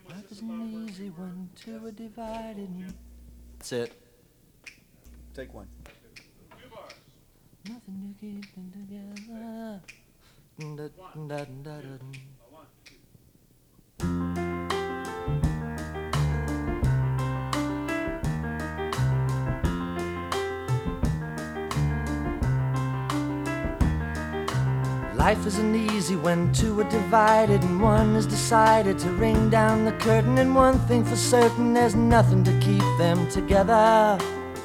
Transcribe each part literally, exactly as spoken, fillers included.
Life isn't easy when two are divided. That's it. Take one. Nothing to keep them together. Da, da, da, da, da. Life isn't easy when two are divided and one has decided to ring down the curtain. And one thing for certain, there's nothing to keep them together.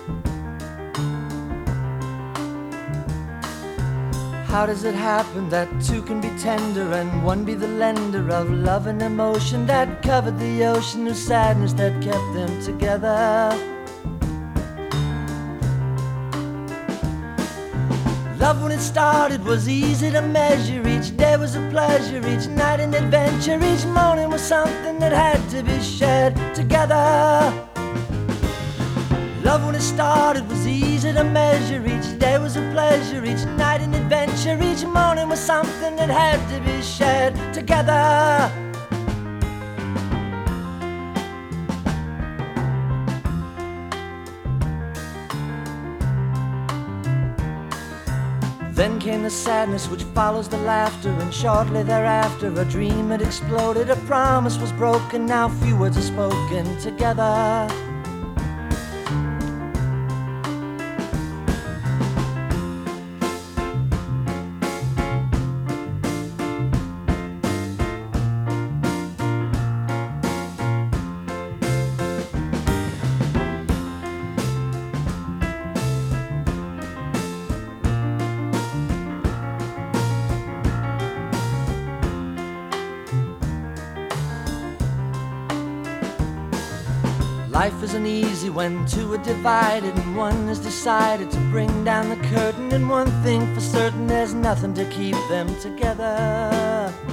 How does it happen that two can be tender and one be the lender of love and emotion that covered the ocean of sadness that kept them together? Love when it started was easy to measure. Each day was a pleasure, each night an adventure. Each morning was something that had to be shared together. Love when it started was easy to measure. Each day was a pleasure, each night an adventure. Each morning was something that had to be shared together. Then came the sadness which follows the laughter, and shortly thereafter a dream had exploded. A promise was broken, now few words are spoken together. Life isn't easy when two are divided and one has decided to bring down the curtain. And one thing for certain, there's nothing to keep them together.